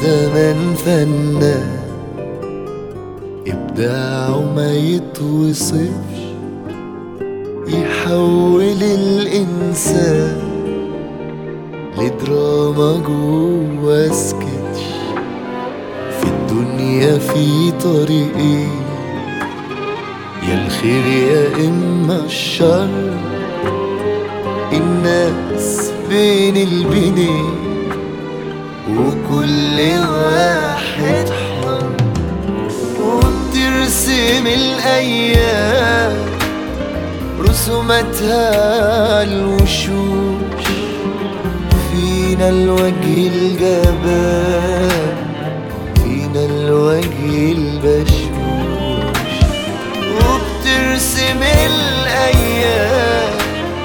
الزمن فنان إبداعه ما يتوصفش، يحول الإنسان لدراما جوا سكتش. في الدنيا في طريقين، يا الخير يا إما الشر، الناس بين البنين وكل واحد حر. وبترسم الأيام رسوماتها الوشوش، فينا الوجه الجبان، فينا الوجه البشوش. وبترسم الأيام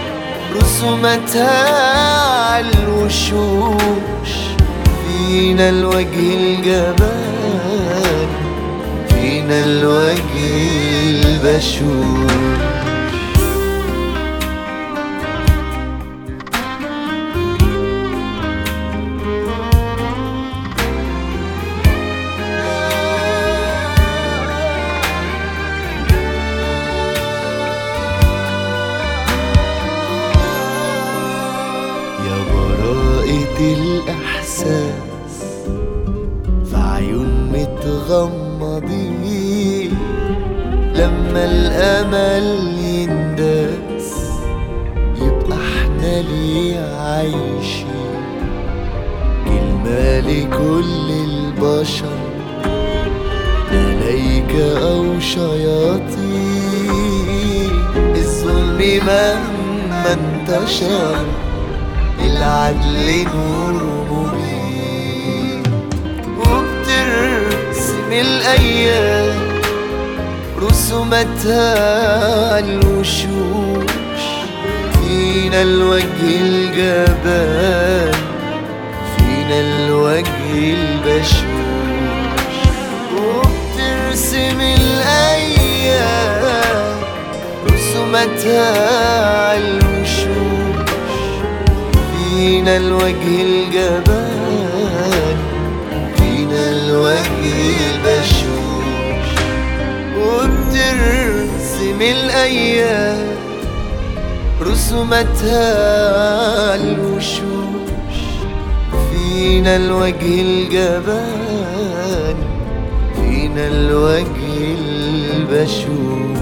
رسوماتها الوشوش، فينا الوجه الجبان، فينا الوجه البشوش. يا براءة الإحساس في عيون متغمضين، لما الأمل ينداس يبقى احنا ليه عايشين. كلمة لكل البشر، ملايكة أو شياطين، الظلم مهما انتشر العدل نور مبين. وبترسم الأيام رسوماتها الوشوش، فينا الوجه الجبان، فينا الوجه البشوش. وبترسم الأيام رسوماتها الوشوش، فينا الوجه الجبان، فينا الوجه البشوش. وبترسم الأيام رسوماتها الوشوش، فينا الوجه الجبان، فينا الوجه البشوش.